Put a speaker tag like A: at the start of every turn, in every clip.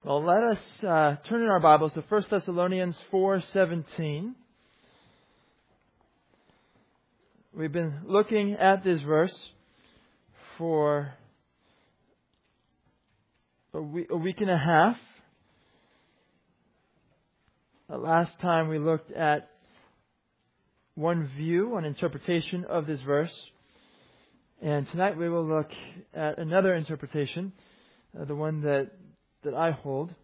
A: Well, let us turn in our Bibles to 1 Thessalonians 4:17. We've been looking at this verse for a week and a half. Last time we looked at one view, one interpretation of this verse. And tonight we will look at another interpretation, the one that I hold.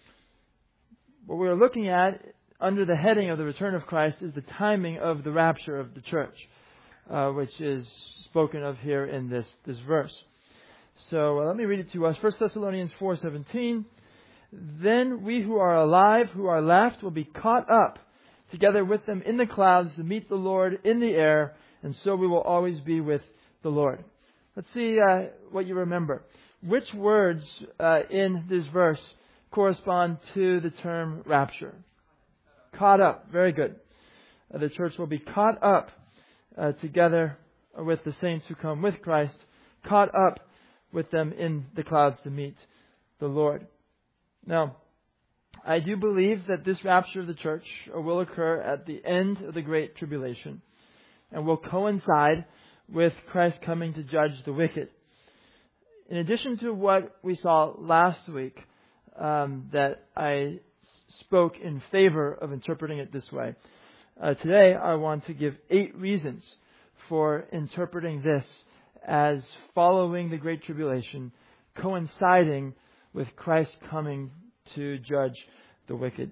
A: What we're looking at under the heading of the return of Christ is the timing of the rapture of the church, which is spoken of here in this verse. So let me read it to us. 1 Thessalonians 4:17. Then we who are alive, who are left, will be caught up together with them in the clouds to meet the Lord in the air, and so we will always be with the Lord. Let's see what you remember. Which words in this verse correspond to the term rapture? Caught up. Very good. The church will be caught up together with the saints who come with Christ, caught up with them in the clouds to meet the Lord. Now, I do believe that this rapture of the church will occur at the end of the Great Tribulation and will coincide with Christ coming to judge the wicked. In addition to what we saw last week, that I spoke in favor of interpreting it this way, today I want to give 8 reasons for interpreting this as following the Great Tribulation, coinciding with Christ coming to judge the wicked.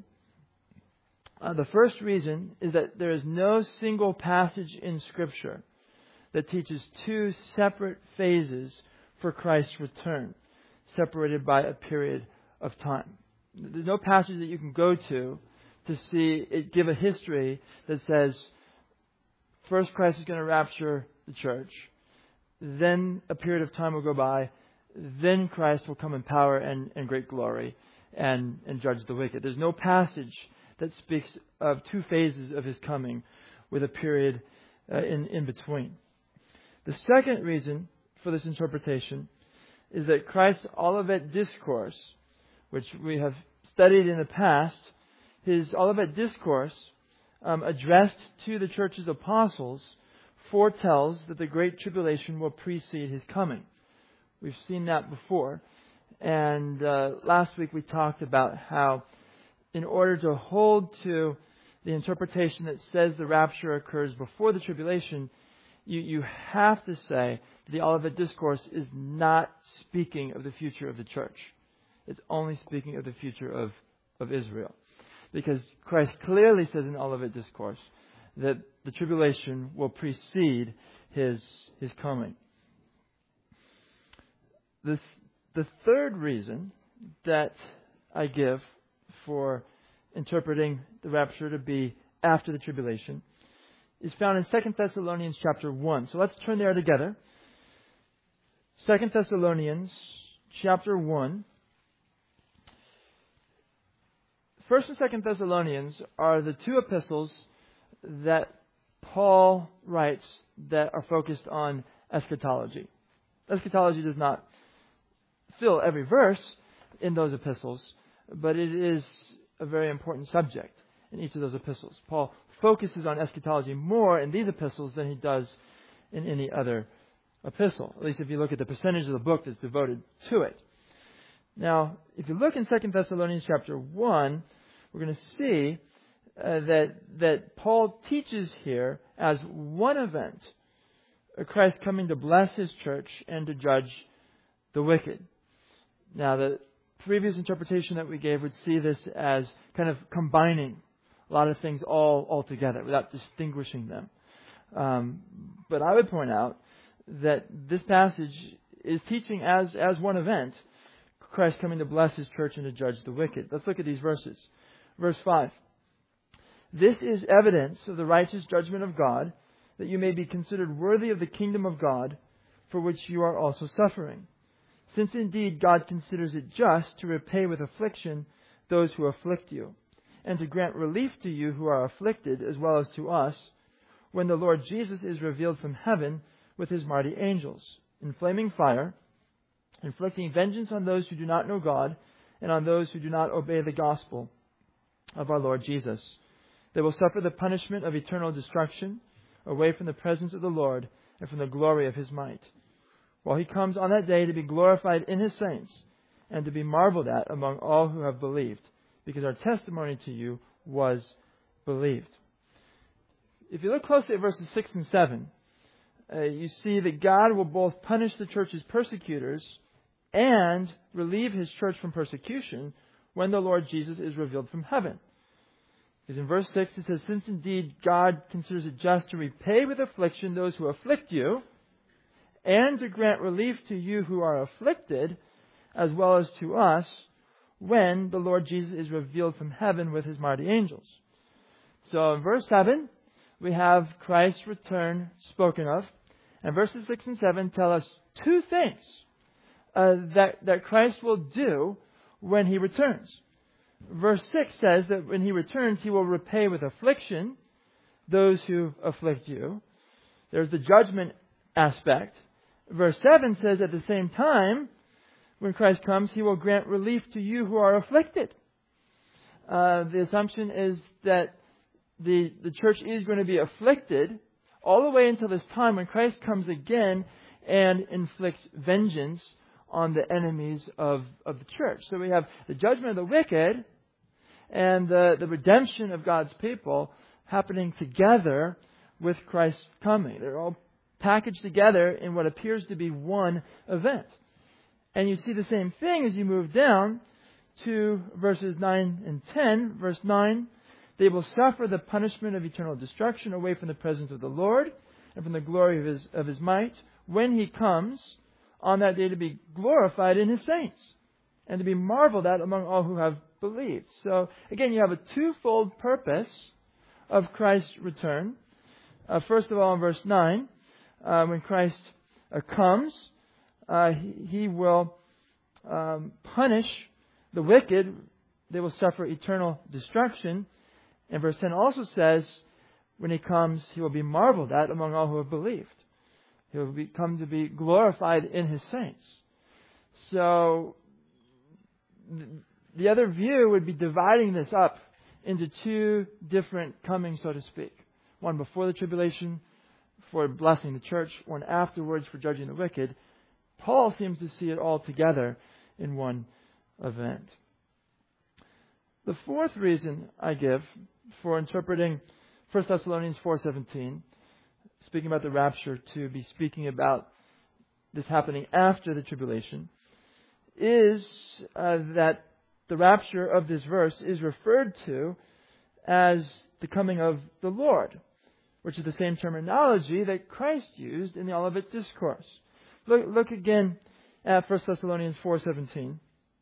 A: The first reason is that there is no single passage in Scripture that teaches 2 separate phases for Christ's return, separated by a period of time. There's no passage that you can go to see it give a history that says, first Christ is going to rapture the church, then a period of time will go by, then Christ will come in power and great glory and judge the wicked. There's no passage that speaks of 2 phases of His coming with a period in between. The second reason for this interpretation is that Christ's Olivet Discourse, which we have studied in the past, His Olivet Discourse addressed to the church's apostles foretells that the Great Tribulation will precede His coming. We've seen that before. And last week we talked about how in order to hold to the interpretation that says the rapture occurs before the tribulation, you have to say that the Olivet Discourse is not speaking of the future of the church. It's only speaking of the future of Israel. Because Christ clearly says in Olivet Discourse that the tribulation will precede His coming. The third reason that I give for interpreting the rapture to be after the tribulation is found in 2 Thessalonians chapter 1. So let's turn there together. 2 Thessalonians chapter 1. 1 and 2 Thessalonians are the 2 epistles that Paul writes that are focused on eschatology. Eschatology does not fill every verse in those epistles, but it is a very important subject in each of those epistles. Paul focuses on eschatology more in these epistles than he does in any other epistle, at least if you look at the percentage of the book that's devoted to it. Now, if you look in 2 Thessalonians chapter 1, we're going to see that Paul teaches here as one event, Christ coming to bless His church and to judge the wicked. Now, the previous interpretation that we gave would see this as kind of combining a lot of things all together without distinguishing them. But I would point out that this passage is teaching as one event, Christ coming to bless His church and to judge the wicked. Let's look at these verses. Verse 5. This is evidence of the righteous judgment of God, that you may be considered worthy of the kingdom of God, for which you are also suffering. Since indeed God considers it just to repay with affliction those who afflict you, and to grant relief to you who are afflicted, as well as to us, when the Lord Jesus is revealed from heaven with His mighty angels, in flaming fire, inflicting vengeance on those who do not know God, and on those who do not obey the gospel of our Lord Jesus. They will suffer the punishment of eternal destruction away from the presence of the Lord and from the glory of His might, while He comes on that day to be glorified in His saints and to be marveled at among all who have believed, because our testimony to you was believed. If you look closely at verses 6 and 7, you see that God will both punish the church's persecutors and relieve His church from persecution when the Lord Jesus is revealed from heaven. Because in verse 6 it says, since indeed God considers it just to repay with affliction those who afflict you, and to grant relief to you who are afflicted, as well as to us, when the Lord Jesus is revealed from heaven with His mighty angels. So in verse 7, we have Christ's return spoken of. And verses 6 and 7 tell us two things that Christ will do when He returns. Verse 6 says that when He returns, He will repay with affliction those who afflict you. There's the judgment aspect. Verse 7 says at the same time, when Christ comes, He will grant relief to you who are afflicted. The assumption is that the church is going to be afflicted all the way until this time when Christ comes again and inflicts vengeance on the enemies of the church. So we have the judgment of the wicked and the redemption of God's people happening together with Christ's coming. They're all packaged together in what appears to be one event. And you see the same thing as you move down to verses 9 and 10. Verse 9, they will suffer the punishment of eternal destruction away from the presence of the Lord and from the glory of His might when He comes on that day to be glorified in His saints and to be marveled at among all who have believed. So again, you have a twofold purpose of Christ's return. First of all, in verse 9, when Christ comes, He will punish the wicked. They will suffer eternal destruction. And verse 10 also says, when He comes, He will be marveled at among all who have believed. He will come to be glorified in His saints. So the other view would be dividing this up into two different comings, so to speak. One before the tribulation for blessing the church, one afterwards for judging the wicked. Paul seems to see it all together in one event. The fourth reason I give for interpreting 1 Thessalonians 4:17, speaking about the rapture, to be speaking about this happening after the tribulation, is that the rapture of this verse is referred to as the coming of the Lord, which is the same terminology that Christ used in the Olivet Discourse. Look again at 1 Thessalonians 4:17.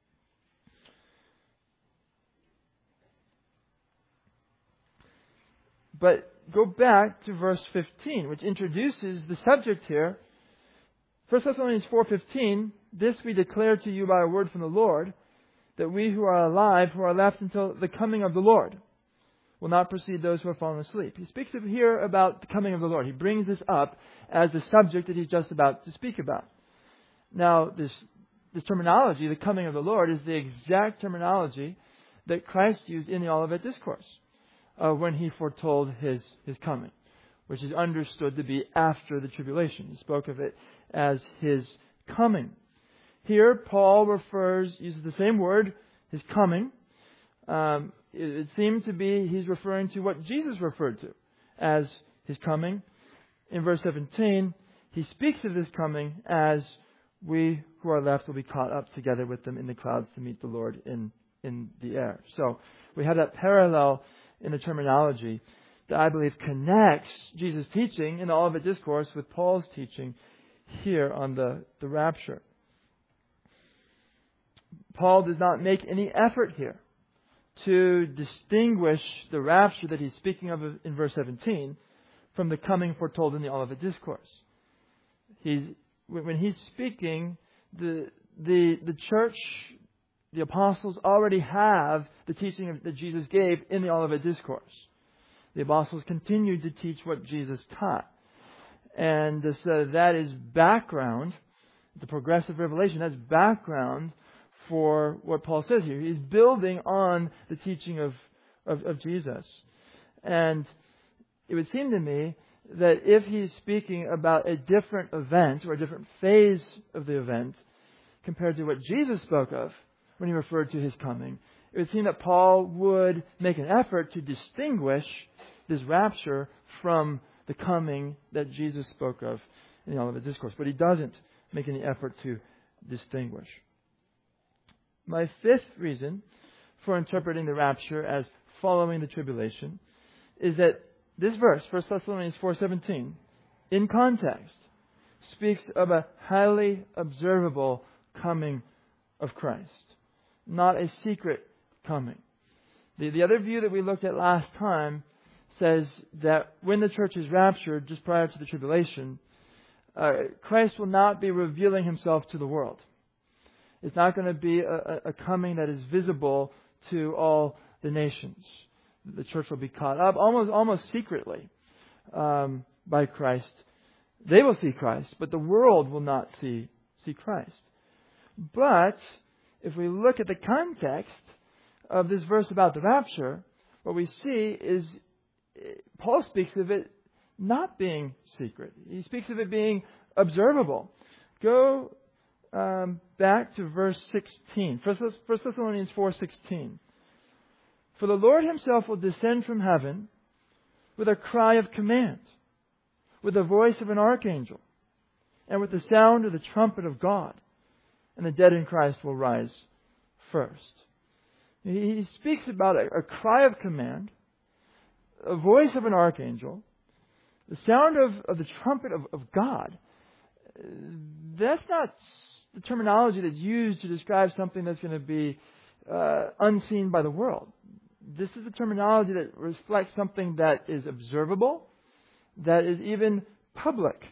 A: But go back to verse 15, which introduces the subject here. 1 Thessalonians 4:15, this we declare to you by a word from the Lord, that we who are alive, who are left until the coming of the Lord, will not precede those who have fallen asleep. He speaks here about the coming of the Lord. He brings this up as the subject that he's just about to speak about. Now, this terminology, the coming of the Lord, is the exact terminology that Christ used in the Olivet Discourse when He foretold His coming, which is understood to be after the tribulation. He spoke of it as His coming. Here, Paul uses the same word, His coming. It seemed to be he's referring to what Jesus referred to as His coming. In verse 17, he speaks of this coming as we who are left will be caught up together with them in the clouds to meet the Lord in the air. So we have that parallel in the terminology that I believe connects Jesus' teaching in the Olivet Discourse with Paul's teaching here on the rapture. Paul does not make any effort here to distinguish the rapture that he's speaking of in verse 17 from the coming foretold in the Olivet Discourse. When he's speaking, the church, the apostles already have the teaching that Jesus gave in the Olivet Discourse. The apostles continued to teach what Jesus taught. And so that is background, the progressive revelation, that's background for what Paul says here. He's building on the teaching of Jesus. And it would seem to me that if he's speaking about a different event or a different phase of the event compared to what Jesus spoke of when he referred to his coming, it would seem that Paul would make an effort to distinguish this rapture from the coming that Jesus spoke of in the Olivet Discourse. But he doesn't make any effort to distinguish. My fifth reason for interpreting the rapture as following the tribulation is that this verse, 1 Thessalonians 4:17, in context, speaks of a highly observable coming of Christ, not a secret coming. The other view that we looked at last time says that when the church is raptured, just prior to the tribulation, Christ will not be revealing himself to the world. It's not going to be a coming that is visible to all the nations. The church will be caught up almost secretly by Christ. They will see Christ, but the world will not see Christ. But if we look at the context of this verse about the rapture, what we see is Paul speaks of it not being secret. He speaks of it being observable. Go back to verse 16. 1 Thessalonians 4:16. For the Lord himself will descend from heaven with a cry of command, with the voice of an archangel, and with the sound of the trumpet of God, and the dead in Christ will rise first. He speaks about a cry of command, a voice of an archangel, the sound of the trumpet of God. That's not the terminology that's used to describe something that's going to be unseen by the world. This is the terminology that reflects something that is observable, that is even public.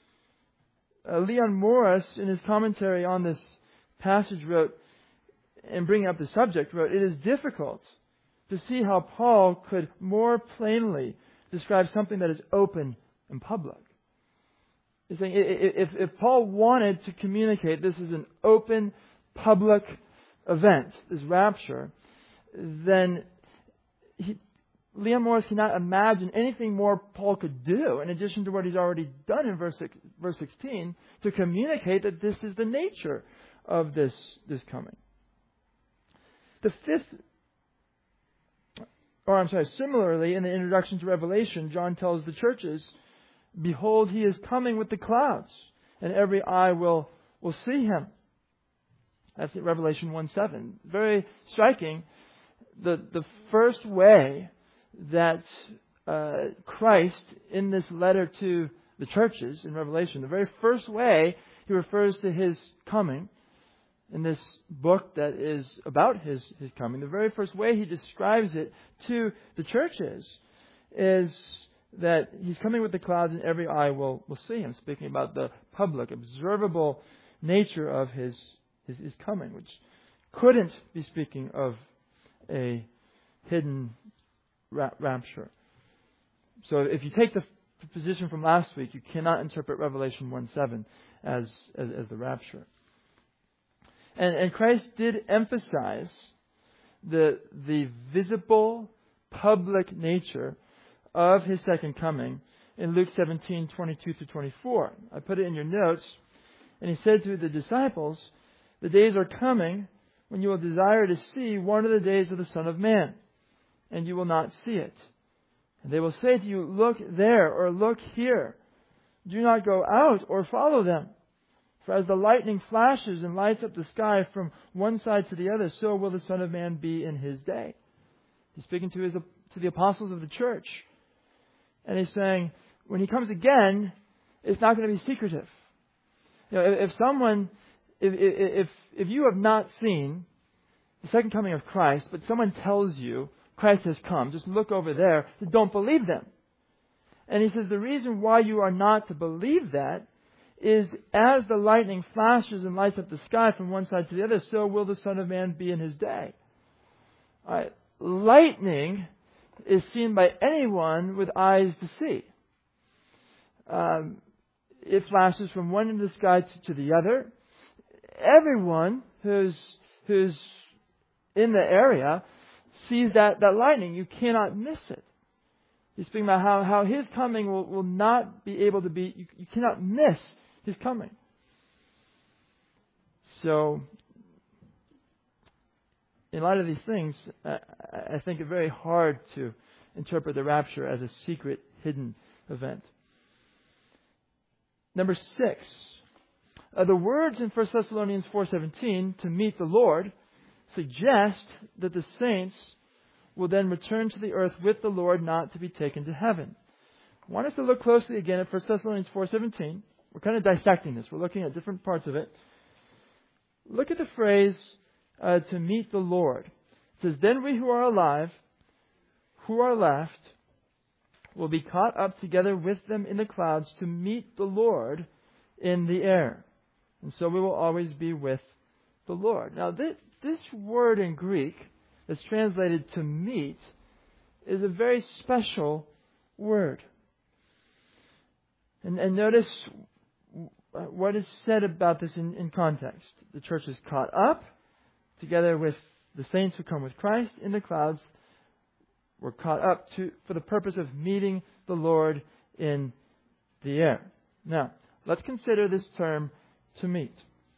A: Leon Morris, in his commentary on this passage, wrote, and bringing up the subject, wrote, "It is difficult to see how Paul could more plainly describe something that is open and public." He's saying if Paul wanted to communicate this is an open, public event, this rapture, then Leon Morris cannot imagine anything more Paul could do, in addition to what he's already done in verse 16, to communicate that this is the nature of this coming. Similarly, in the introduction to Revelation, John tells the churches, "Behold, he is coming with the clouds, and every eye will see him." That's in Revelation 1:7. Very striking. The first way that Christ, in this letter to the churches in Revelation, the very first way he refers to his coming in this book that is about his coming, the very first way he describes it to the churches is that he's coming with the clouds and every eye will see him, speaking about the public, observable nature of his coming, which couldn't be speaking of a hidden rapture. So if you take the position from last week, you cannot interpret Revelation 1:7 as the rapture. And Christ did emphasize the visible, public nature of his second coming in Luke 17:22-24. I put it in your notes. And he said to the disciples, "The days are coming when you will desire to see one of the days of the Son of Man, and you will not see it. And they will say to you, 'Look there,' or 'Look here.' Do not go out or follow them. For as the lightning flashes and lights up the sky from one side to the other, so will the Son of Man be in his day." He's speaking to the apostles of the church. And he's saying, when he comes again, it's not going to be secretive. You know, if you have not seen the second coming of Christ, but someone tells you Christ has come, just look over there, don't believe them. And he says the reason why you are not to believe that is as the lightning flashes and lights up the sky from one side to the other, so will the Son of Man be in his day. Lightning is seen by anyone with eyes to see. It flashes from one end of the sky to the other. Everyone who's who's in the area sees that lightning. You cannot miss it. He's speaking about how His coming will not be able to be, you cannot miss His coming. So, in light of these things, I think it's very hard to interpret the rapture as a secret, hidden event. Number 6. The words in 1 Thessalonians 4:17, to meet the Lord, suggest that the saints will then return to the earth with the Lord, not to be taken to heaven. I want us to look closely again at 1 Thessalonians 4:17. We're kind of dissecting this. We're looking at different parts of it. Look at the phrase, to meet the Lord. It says, then we who are alive, who are left, will be caught up together with them in the clouds to meet the Lord in the air. And so we will always be with the Lord. Now, this word in Greek that's translated to meet is a very special word. And notice what is said about this in context. The church is caught up together with the saints who come with Christ in the clouds. We're caught up for the purpose of meeting the Lord in the air. Now, let's consider this term, to meet.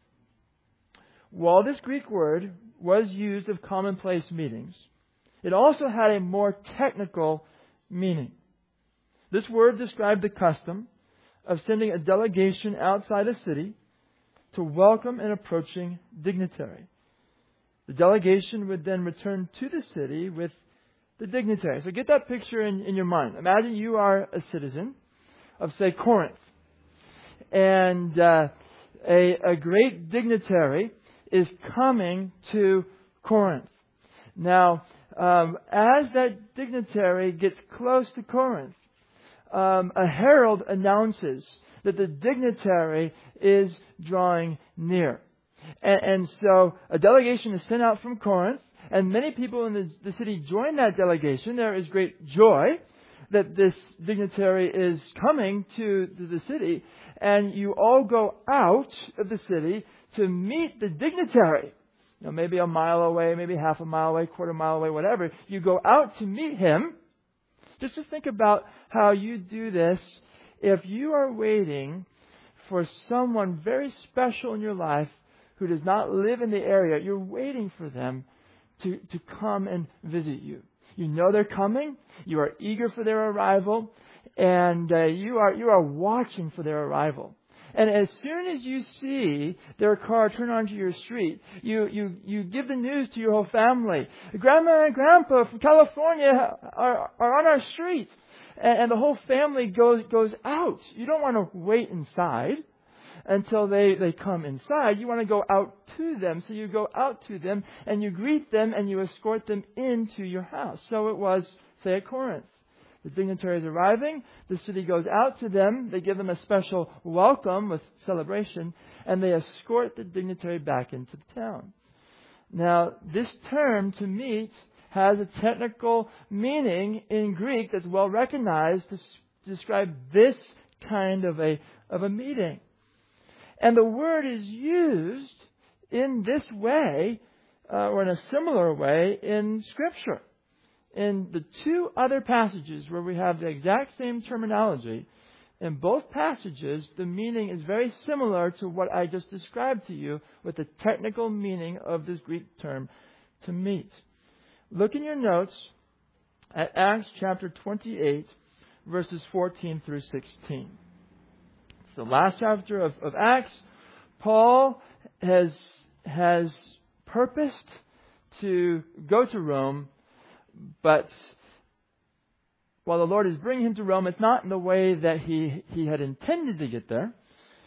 A: While this Greek word was used of commonplace meetings, it also had a more technical meaning. This word described the custom of sending a delegation outside a city to welcome an approaching dignitary. The delegation would then return to the city with the dignitary. So get that picture in your mind. Imagine you are a citizen of, say, Corinth. And a great dignitary is coming to Corinth. Now, as that dignitary gets close to Corinth, a herald announces that the dignitary is drawing near. And so a delegation is sent out from Corinth, and many people in the city join that delegation. There is great joy that this dignitary is coming to the city, and you all go out of the city to meet the dignitary. You know, maybe a mile away, maybe half a mile away, quarter mile away, whatever. You go out to meet him. Just think about how you do this if you are waiting for someone very special in your life who does not live in the area. You're waiting for them to come and visit you. You know they're coming. You are eager for their arrival, and you are watching for their arrival. And as soon as you see their car turn onto your street, you give the news to your whole family. Grandma and Grandpa from California are on our street. And the whole family goes out. You don't want to wait inside until they come inside. You want to go out to them. So you go out to them and you greet them and you escort them into your house. So it was, say, at Corinth. The dignitary is arriving. The city goes out to them. They give them a special welcome with celebration. And they escort the dignitary back into the town. Now, this term, to meet, has a technical meaning in Greek that's well recognized to describe this kind of a meeting. And the word is used in this way, or in a similar way, in Scripture. In the two other passages where we have the exact same terminology, in both passages, the meaning is very similar to what I just described to you with the technical meaning of this Greek term, to meet. Look in your notes at Acts chapter 28, verses 14 through 16. It's the last chapter of Acts. Paul has purposed to go to Rome, but while the Lord is bringing him to Rome, it's not in the way that he had intended to get there.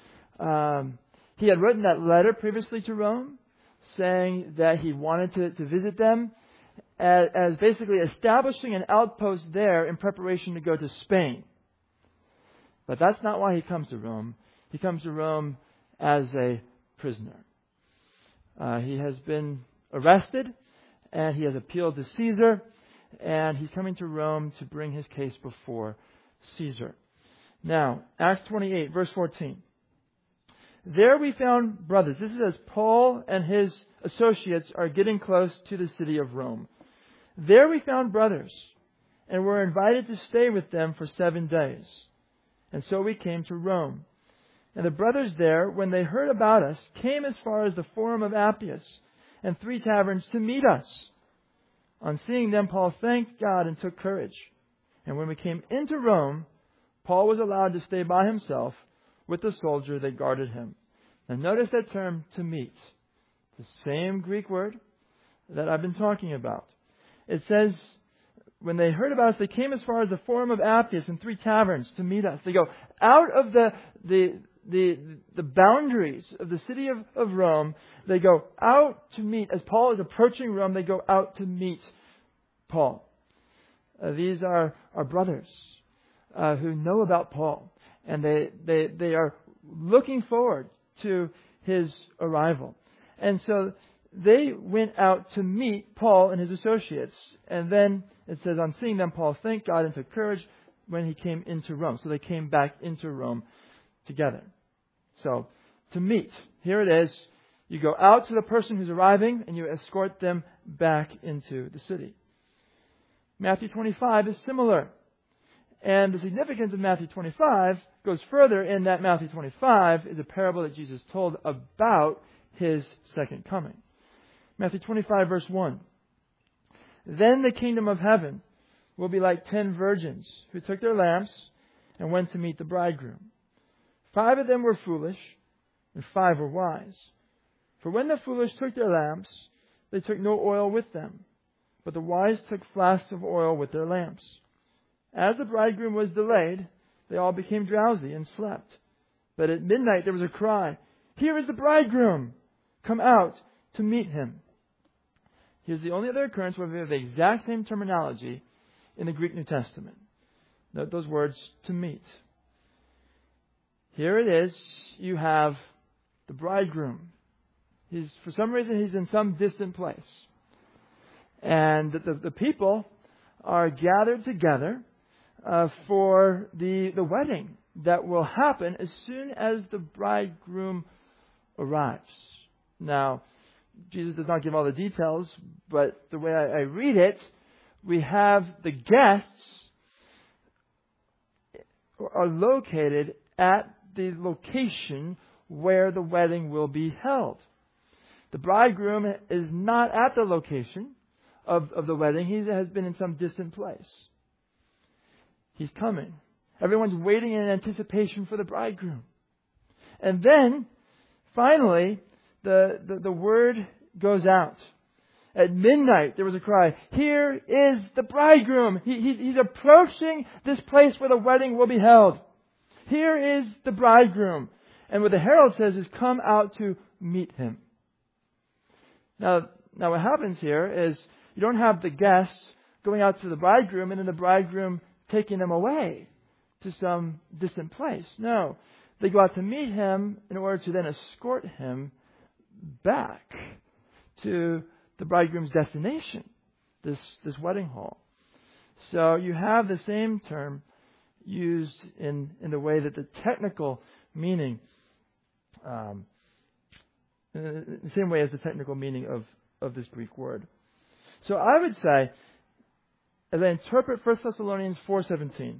A: He had written that letter previously to Rome, saying that he wanted to visit them as basically establishing an outpost there in preparation to go to Spain. But that's not why he comes to Rome. He comes to Rome as a prisoner. He has been arrested, and he has appealed to Caesar, and he's coming to Rome to bring his case before Caesar. Now, Acts 28, verse 14. There we found brothers. This is as Paul and his associates are getting close to the city of Rome. There we found brothers and were invited to stay with them for 7 days. And so we came to Rome. And the brothers there, when they heard about us, came as far as the Forum of Appius and 3 taverns to meet us. On seeing them, Paul thanked God and took courage. And when we came into Rome, Paul was allowed to stay by himself with the soldier that guarded him. Now notice that term, to meet. The same Greek word that I've been talking about. It says, when they heard about us, they came as far as the Forum of Appius and 3 taverns to meet us. They go out of the boundaries of the city of Rome. They go out to meet. As Paul is approaching Rome, they go out to meet Paul. These are our brothers who know about Paul. And they are looking forward to his arrival. And so they went out to meet Paul and his associates. And then it says, on seeing them, Paul thanked God and took courage when he came into Rome. So they came back into Rome together. So, to meet. Here it is. You go out to the person who's arriving and you escort them back into the city. Matthew 25 is similar. And the significance of Matthew 25 goes further in that Matthew 25 is a parable that Jesus told about his second coming. Matthew 25 verse 1. Then the kingdom of heaven will be like 10 virgins who took their lamps and went to meet the bridegroom. 5 of them were foolish and 5 were wise. For when the foolish took their lamps, they took no oil with them, but the wise took flasks of oil with their lamps. As the bridegroom was delayed, they all became drowsy and slept. But at midnight there was a cry, "Here is the bridegroom! Come out to meet him." Here's the only other occurrence where we have the exact same terminology in the Greek New Testament. Note those words, to meet. Here it is. You have the bridegroom. For some reason, he's in some distant place. And the people are gathered together for the wedding that will happen as soon as the bridegroom arrives. Now, Jesus does not give all the details, but the way I read it, we have the guests are located at the location where the wedding will be held. The bridegroom is not at the location of the wedding. He has been in some distant place. He's coming. Everyone's waiting in anticipation for the bridegroom. And then, finally, the word goes out. At midnight, there was a cry, "Here is the bridegroom." He's approaching this place where the wedding will be held. Here is the bridegroom. And what the herald says is, come out to meet him. Now what happens here is you don't have the guests going out to the bridegroom and then the bridegroom taking them away to some distant place. No. They go out to meet him in order to then escort him back to the bridegroom's destination, this wedding hall. So you have the same term used in the way that the technical meaning, in the same way as the technical meaning of this Greek word. So I would say, as I interpret 1 Thessalonians 4:17,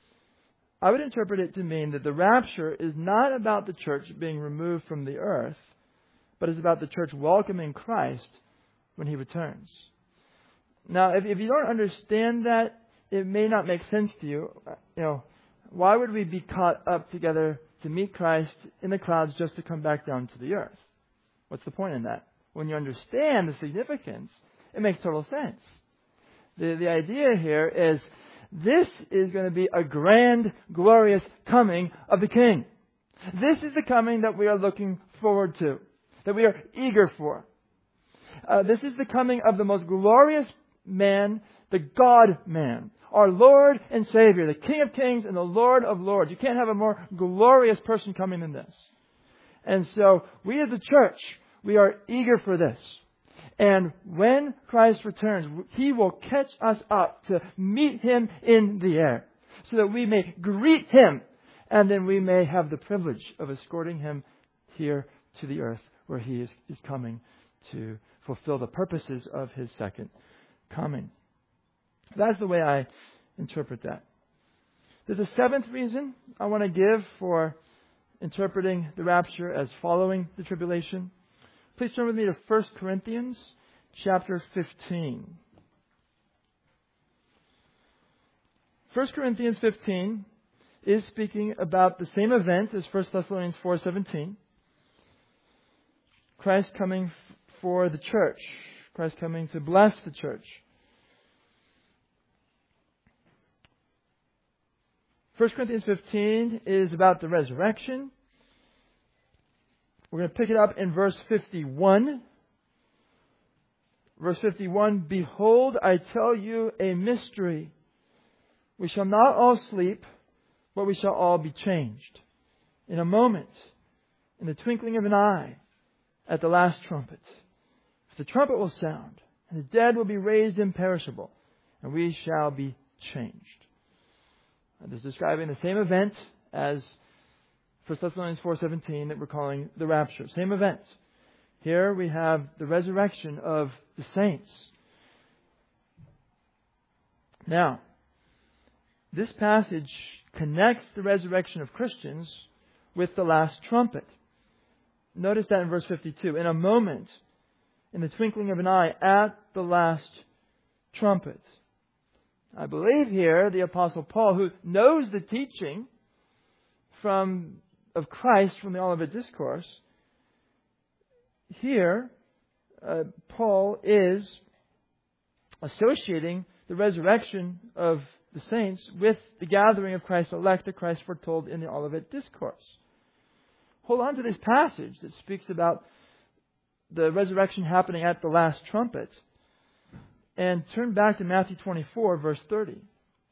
A: I would interpret it to mean that the rapture is not about the church being removed from the earth, but it's about the church welcoming Christ when He returns. Now, if you don't understand that, it may not make sense to you. Why would we be caught up together to meet Christ in the clouds just to come back down to the earth? What's the point in that? When you understand the significance, it makes total sense. The idea here is this is going to be a grand, glorious coming of the King. This is the coming that we are looking forward to, that we are eager for. This is the coming of the most glorious man, the God-man, our Lord and Savior, the King of Kings and the Lord of Lords. You can't have a more glorious person coming than this. And so we as a church, we are eager for this. And when Christ returns, He will catch us up to meet Him in the air so that we may greet Him and then we may have the privilege of escorting Him here to the earth where He is coming to fulfill the purposes of His second coming. That's the way I interpret that. There's a seventh reason I want to give for interpreting the rapture as following the tribulation. Please turn with me to 1 Corinthians chapter 15. 1 Corinthians 15 is speaking about the same event as 1 Thessalonians 4:17. Christ coming for the church. Christ coming to bless the church. 1 Corinthians 15 is about the resurrection. We're going to pick it up in verse 51. Verse 51, "Behold, I tell you a mystery. We shall not all sleep, but we shall all be changed. In a moment, in the twinkling of an eye, at the last trumpet. For the trumpet will sound, and the dead will be raised imperishable, and we shall be changed." This is describing the same event as 1 Thessalonians 4:17 that we're calling the rapture. Same event. Here we have the resurrection of the saints. Now, this passage connects the resurrection of Christians with the last trumpet. Notice that in verse 52. In a moment, in the twinkling of an eye, at the last trumpet. I believe here the Apostle Paul, who knows the teaching of Christ from the Olivet Discourse, here Paul is associating the resurrection of the saints with the gathering of Christ's elect that Christ foretold in the Olivet Discourse. Hold on to this passage that speaks about the resurrection happening at the last trumpet. And turn back to Matthew 24, verse 30.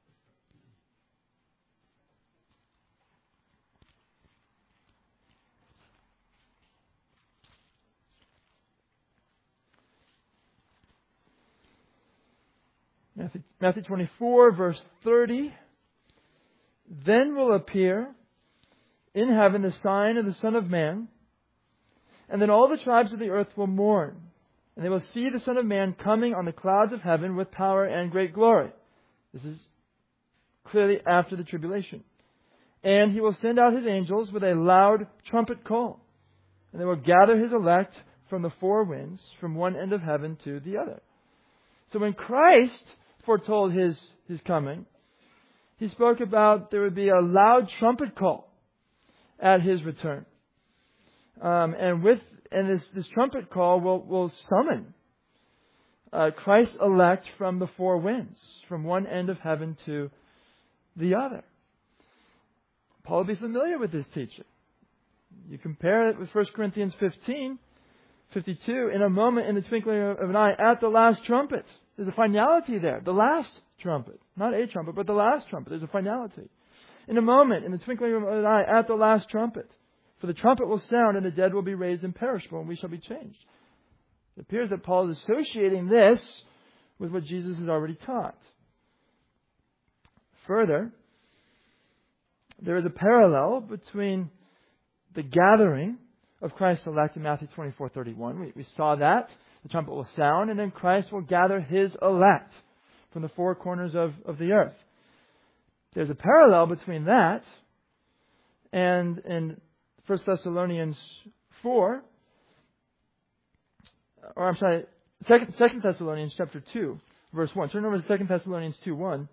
A: Matthew 24, verse 30. "Then will appear in heaven the sign of the Son of Man, and then all the tribes of the earth will mourn. And they will see the Son of Man coming on the clouds of heaven with power and great glory." This is clearly after the tribulation. "And He will send out His angels with a loud trumpet call. And they will gather His elect from the four winds, from one end of heaven to the other." So when Christ foretold His coming, He spoke about there would be a loud trumpet call at His return. And this trumpet call will summon Christ's elect from the four winds, from one end of heaven to the other. Paul will be familiar with this teaching. You compare it with 1 Corinthians 15:52. "In a moment, in the twinkling of an eye, at the last trumpet." There's a finality there. The last trumpet. Not a trumpet, but the last trumpet. There's a finality. "In a moment, in the twinkling of an eye, at the last trumpet. For the trumpet will sound, and the dead will be raised imperishable, and we shall be changed." It appears that Paul is associating this with what Jesus has already taught. Further, there is a parallel between the gathering of Christ's elect in Matthew 24:31. We saw that. The trumpet will sound, and then Christ will gather His elect from the four corners of the earth. There's a parallel between that and in 1 Thessalonians 4, or I'm sorry, 2 Thessalonians chapter 2, verse 1. Turn over to 2 Thessalonians 2:1.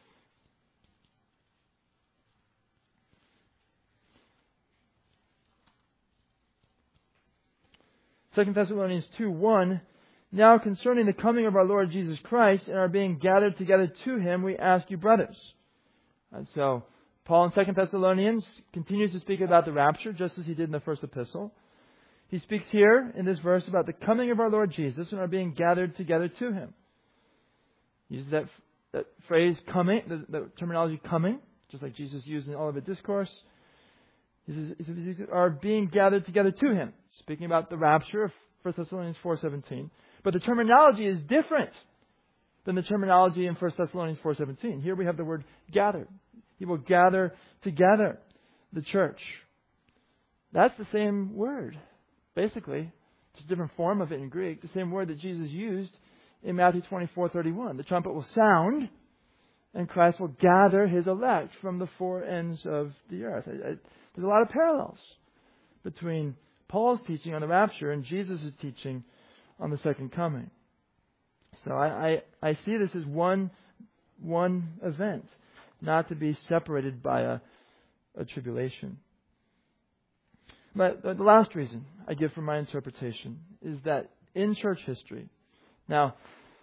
A: Second Thessalonians 2:1. "Now concerning the coming of our Lord Jesus Christ and our being gathered together to Him, we ask you, brothers." And so Paul in 2 Thessalonians continues to speak about the rapture, just as he did in the first epistle. He speaks here in this verse about the coming of our Lord Jesus and our being gathered together to Him. He uses that phrase "coming," the terminology "coming," just like Jesus used in the Olivet Discourse. He says, "are being gathered together to Him," speaking about the rapture of 1 Thessalonians 4:17. But the terminology is different than the terminology in 1 Thessalonians 4:17. Here we have the word "gathered." He will gather together the church. That's the same word, basically. Just a different form of it in Greek. The same word that Jesus used in Matthew 24:31. The trumpet will sound, and Christ will gather His elect from the four ends of the earth. There's a lot of parallels between Paul's teaching on the rapture and Jesus' teaching on the second coming. So I see this as one event, not to be separated by a tribulation. But the last reason I give for my interpretation is that in church history, now,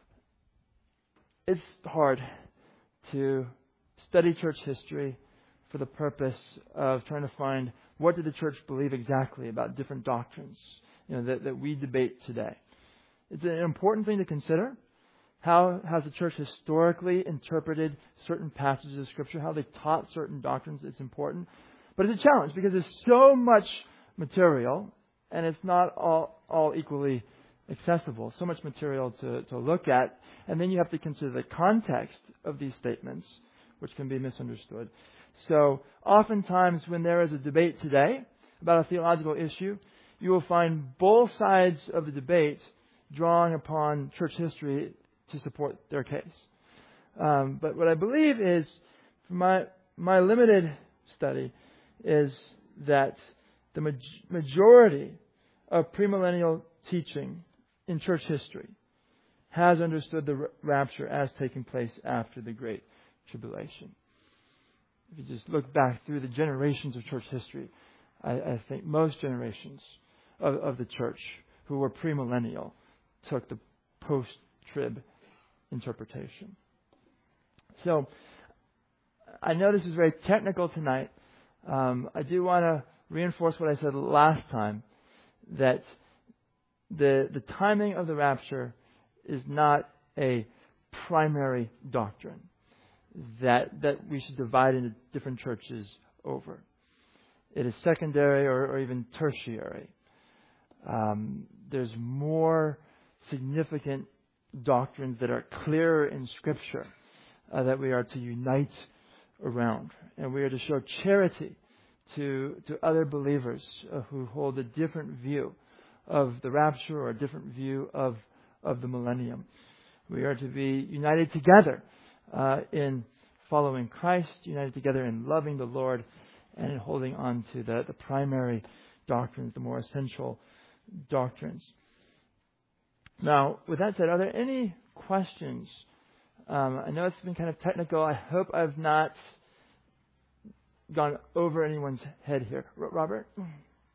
A: it's hard to study church history for the purpose of trying to find what did the church believe exactly about different doctrines, that we debate today. It's an important thing to consider. How has the church historically interpreted certain passages of Scripture? How they taught certain doctrines? It's important. But it's a challenge because there's so much material and it's not all equally accessible. So much material to look at. And then you have to consider the context of these statements, which can be misunderstood. So oftentimes when there is a debate today about a theological issue, you will find both sides of the debate drawing upon church history to support their case. But what I believe is, from my limited study, is that the majority of premillennial teaching in church history has understood the rapture as taking place after the Great Tribulation. If you just look back through the generations of church history, I think most generations of the church who were premillennial took the post-trib interpretation. So, I know this is very technical tonight. I do want to reinforce what I said last time, that the timing of the rapture is not a primary doctrine that we should divide into different churches over. It is secondary or even tertiary. There's more significant doctrines that are clearer in Scripture that we are to unite around. And we are to show charity to other believers who hold a different view of the rapture or a different view of the millennium. We are to be united together in following Christ, united together in loving the Lord, and in holding on to the primary doctrines, the more essential doctrines. Now, with that said, are there any questions? I know it's been kind of technical. I hope I've not gone over anyone's head here. Robert?
B: Do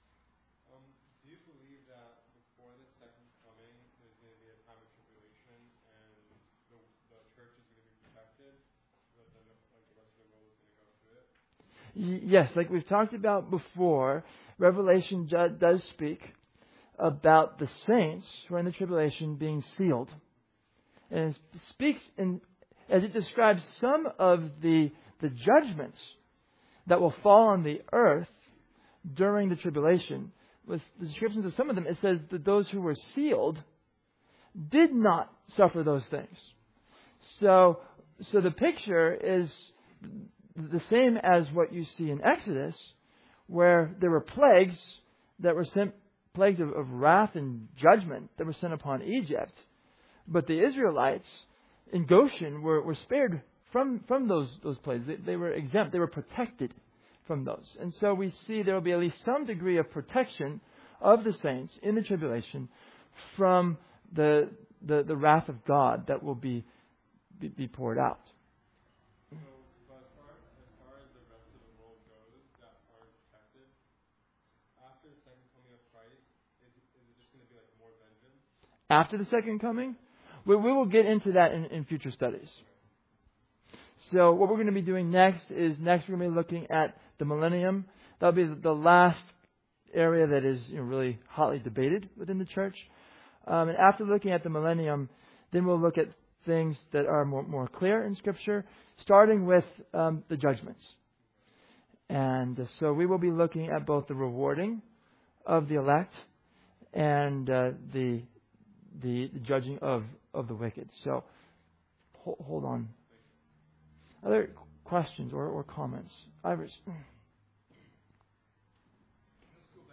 B: you believe that before the second coming, there's going to be a time of tribulation and the church is going to be protected, but then the rest of the world is going to go through it?
A: Yes, like we've talked about before, Revelation does speak about the saints who are in the tribulation being sealed. And it speaks as it describes some of the judgments that will fall on the earth during the tribulation. With the descriptions of some of them, it says that those who were sealed did not suffer those things. So the picture is the same as what you see in Exodus, where there were plagues that were sent, plagues of wrath and judgment that were sent upon Egypt. But the Israelites in Goshen were spared from those plagues. They were exempt. They were protected from those. And so we see there will be at least some degree of protection of the saints in the tribulation from the wrath of God that will be poured out.
B: So, but as far as the rest of the world goes, that are protected, after the second coming of Christ, is it just going to be like more vengeance?
A: After the second coming? We will get into that in future studies. So what we're going to be doing next we're going to be looking at the millennium. That'll be the last area that is really hotly debated within the church. And after looking at the millennium, then we'll look at things that are more clear in Scripture, starting with the judgments. And so we will be looking at both the rewarding of the elect and the judging of the wicked. So hold on. Other questions or comments? Iris?
C: Let's go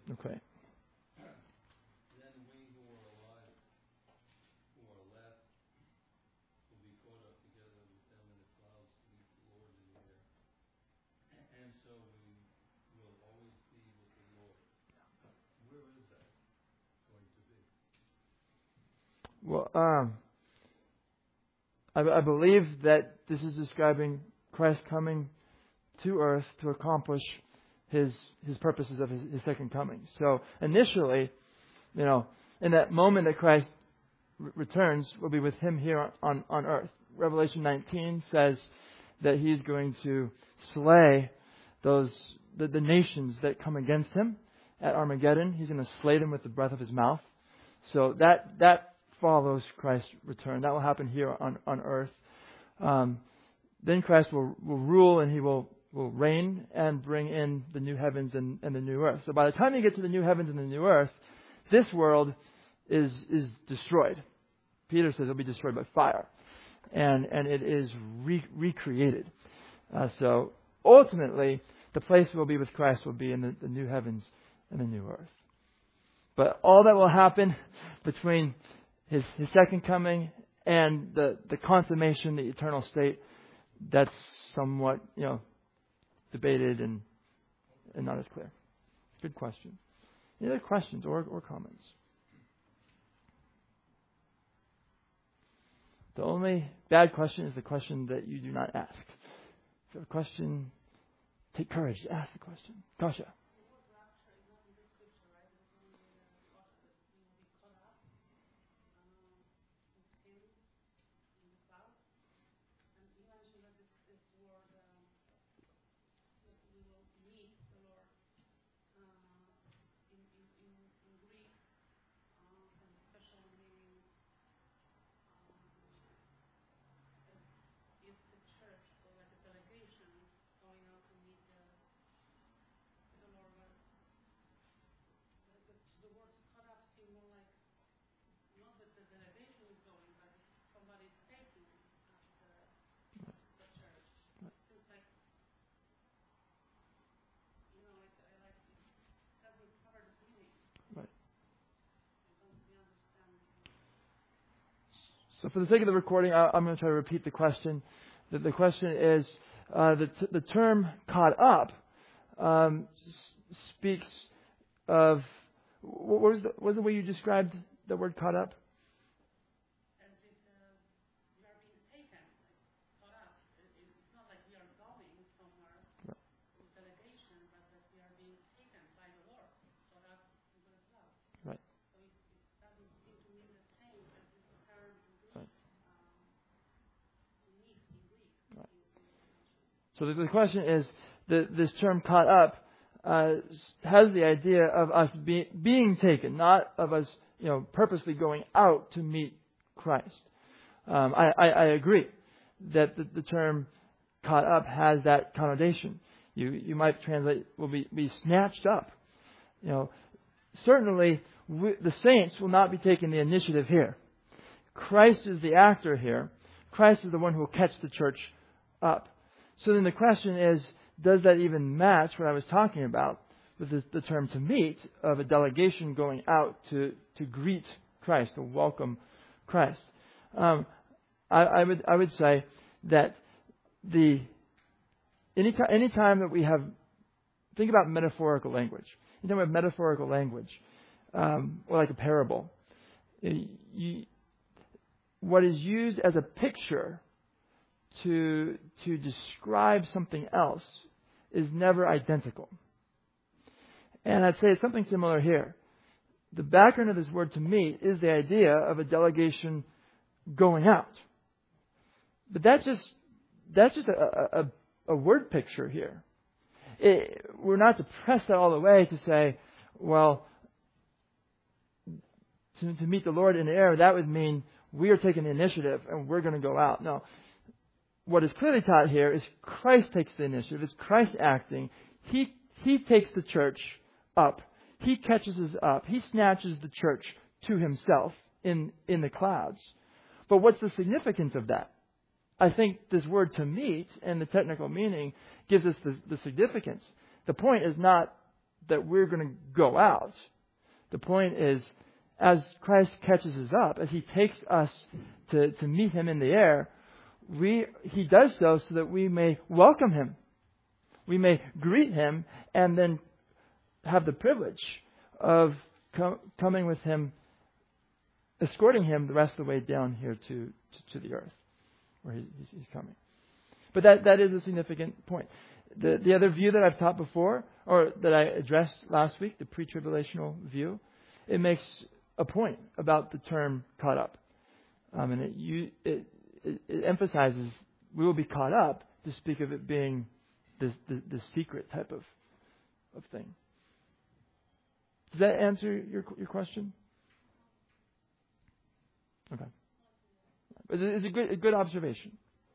A: Okay.
C: Then we who are alive, who are left, will be caught up together with them in the clouds to meet the Lord in the air. And so we will always be with the Lord. Where is that going to be?
A: Well, I believe that this is describing Christ coming to earth to accomplish his purposes of his second coming. So initially, in that moment that Christ returns, we'll be with him here on earth. Revelation 19 says that he's going to slay the nations that come against him at Armageddon. He's going to slay them with the breath of his mouth. So that follows Christ's return. That will happen here on earth. Then Christ will rule, and he will reign and bring in the new heavens and the new earth. So by the time you get to the new heavens and the new earth, this world is destroyed. Peter says it'll be destroyed by fire. And it is recreated. So ultimately, the place we'll be with Christ will be in the new heavens and the new earth. But all that will happen between his second coming and the consummation, the eternal state, that's somewhat, debated and not as clear. Good question. Any other questions or comments? The only bad question is the question that you do not ask. If you have a question, take courage to ask the question. Kasha. So for the sake of the recording, I'm going to try to repeat the question. The question is, the term caught up speaks of, what was the way you described the word caught up?
D: As if we are being taken, caught up. It's not like we are going somewhere with delegation, but that we are being taken by the Lord, caught up into the clouds.
A: Right.
D: So it doesn't seem to mean the same as this term in Greek.
A: Right.
D: In Greek.
A: Right. So the question is, this term caught up has the idea of us being taken, not of us, purposely going out to meet Christ. I agree that the term caught up has that connotation. You might translate will be snatched up. Certainly the saints will not be taking the initiative here. Christ is the actor here. Christ is the one who will catch the church up. So then the question is, does that even match what I was talking about with the term to meet, of a delegation going out to greet Christ, to welcome Christ? I would say that any time that we have, think about metaphorical language. Anytime we have metaphorical language, or like a parable, what is used as a picture to describe something else is never identical. And I'd say it's something similar here. The background of this word to meet is the idea of a delegation going out. But that's just a word picture here. We're not to press that all the way to say, well, to meet the Lord in the air, that would mean we are taking the initiative and we're going to go out. No. What is clearly taught here is Christ takes the initiative. It's Christ acting. He takes the church up. He catches us up. He snatches the church to himself in the clouds. But what's the significance of that? I think this word to meet and the technical meaning gives us the significance. The point is not that we're going to go out. The point is, as Christ catches us up, as He takes us to meet Him in the air, He does so that we may welcome Him. We may greet Him and then have the privilege of coming with Him, escorting Him the rest of the way down here to the earth where He's coming. But that is a significant point. The other view that I've taught before, or that I addressed last week, the pre-tribulational view, it makes a point about the term caught up. And it emphasizes we will be caught up to speak of it being the secret type of thing. Does that answer your question? Okay. It's a good observation.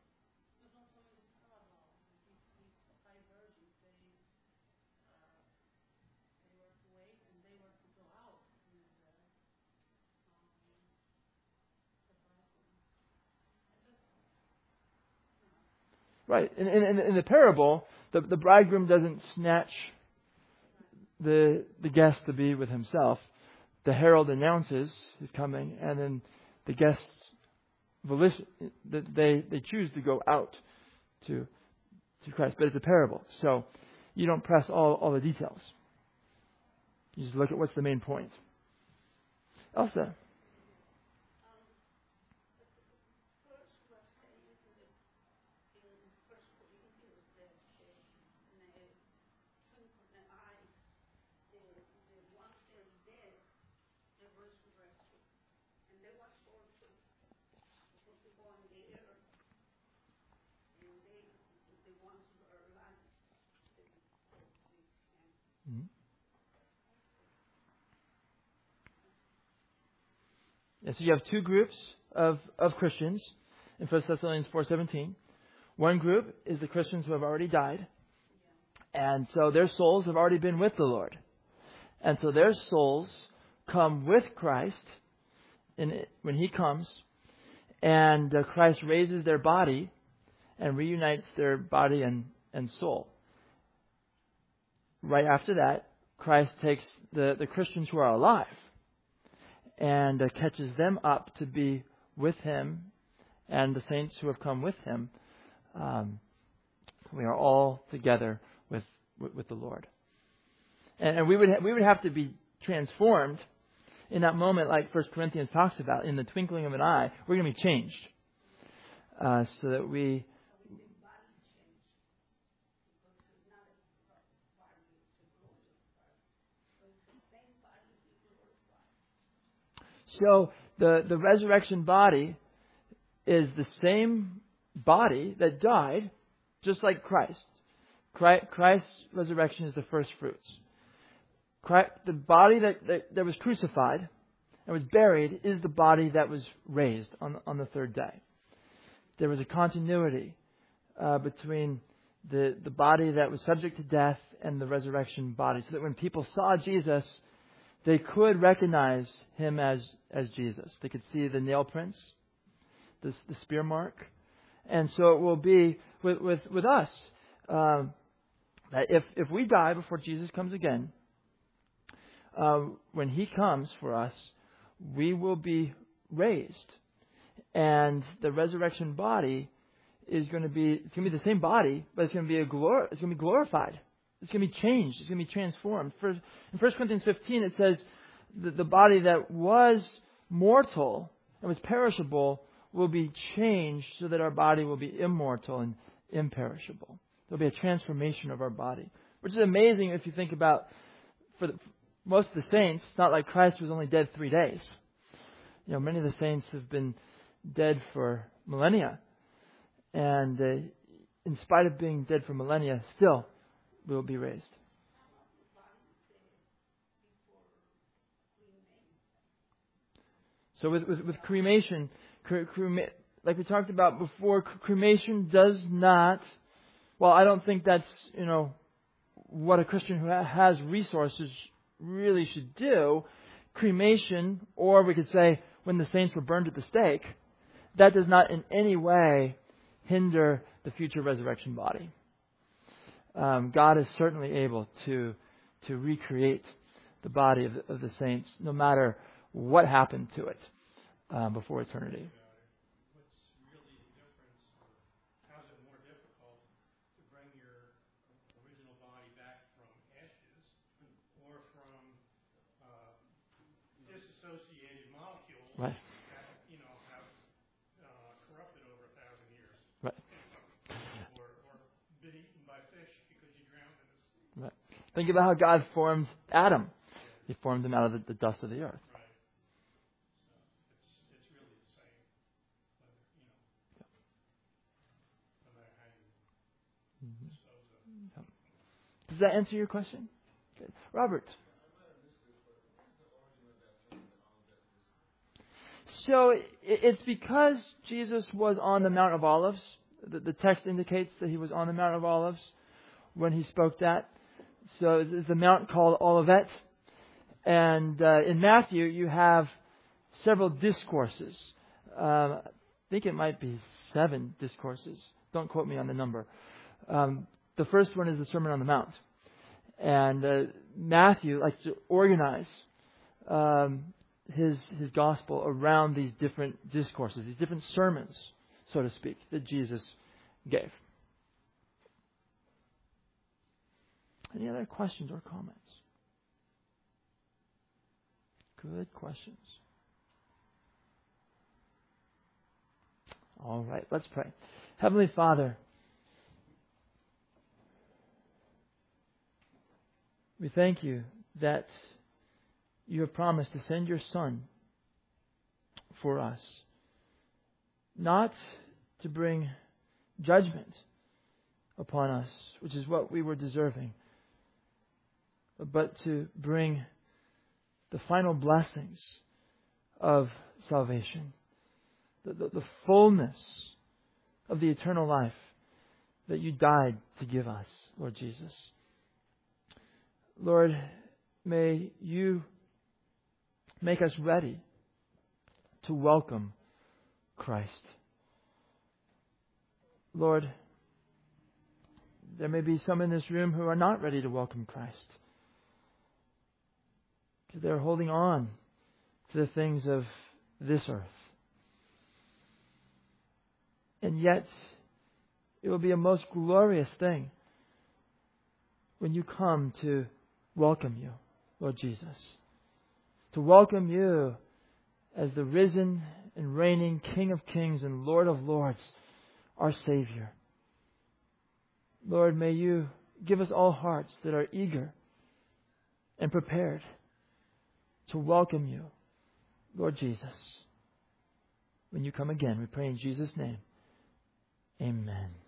A: Right. In the parable, the bridegroom doesn't snatch the guest to be with himself. The herald announces he's coming, and then the guests they choose to go out to Christ. But it's a parable, so you don't press all the details. You just look at what's the main point. Elsa. Yeah, so you have two groups of Christians in 1 Thessalonians 4:17. One group is the Christians who have already died. And so their souls have already been with the Lord. And so their souls come with Christ when He comes. And Christ raises their body and reunites their body and soul. Right after that, Christ takes the Christians who are alive and catches them up to be with Him and the saints who have come with Him. We are all together with the Lord, and we would have to be transformed in that moment, like 1 Corinthians talks about. In the twinkling of an eye, we're going to be changed, so that we. So the resurrection body is the same body that died, just like Christ. Christ's resurrection is the first fruits. The body that was crucified and was buried is the body that was raised on the third day. There was a continuity between the body that was subject to death and the resurrection body, so that when people saw Jesus, they could recognize Him as Jesus. They could see the nail prints, the spear mark. And so it will be with us. That if we die before Jesus comes again, when He comes for us, we will be raised. And the resurrection body is going to be the same body, but it's going to be glorified. It's going to be changed. It's going to be transformed. In 1 Corinthians 15, it says the body that was mortal and was perishable will be changed so that our body will be immortal and imperishable. There'll be a transformation of our body, which is amazing if you think about for most of the saints. It's not like Christ was only dead 3 days. Many of the saints have been dead for millennia. And in spite of being dead for millennia, still will be raised. So with cremation, like we talked about before, cremation does not. Well, I don't think that's what a Christian who has resources really should do. Cremation, or we could say when the saints were burned at the stake, that does not in any way hinder the future resurrection body. God is certainly able to to recreate the body of the saints, no matter what happened to it before eternity.
E: What's really the difference, or how is it more difficult to bring your original body back from ashes or from disassociated molecules
A: Right.
E: that have corrupted over 1,000 years,
A: Right.
E: or been eaten by fish because you drowned in this?
A: Right. Think about how God formed Adam. He formed him out of the dust of the earth.
E: Right. So it's really the same. No matter how you dispose of it.
A: Does that answer your question? Good. Robert. So it's because Jesus was on the Mount of Olives. The text indicates that he was on the Mount of Olives when he spoke that. So it's a mount called Olivet. And in Matthew, you have several discourses. I think it might be 7 discourses. Don't quote me on the number. The first one is the Sermon on the Mount. And Matthew likes to organize his gospel around these different discourses, these different sermons, so to speak, that Jesus gave. Any other questions or comments? Good questions. All right, let's pray. Heavenly Father, we thank you that you have promised to send your Son for us, not to bring judgment upon us, which is what we were deserving, but to bring the final blessings of salvation, the fullness of the eternal life that you died to give us, Lord Jesus. Lord, may you make us ready to welcome Christ. Lord, there may be some in this room who are not ready to welcome Christ, because they're holding on to the things of this earth. And yet, it will be a most glorious thing when you come to welcome you, Lord Jesus. To welcome you as the risen and reigning King of Kings and Lord of Lords, our Savior. Lord, may you give us all hearts that are eager and prepared to welcome you, Lord Jesus. When you come again, we pray in Jesus' name. Amen.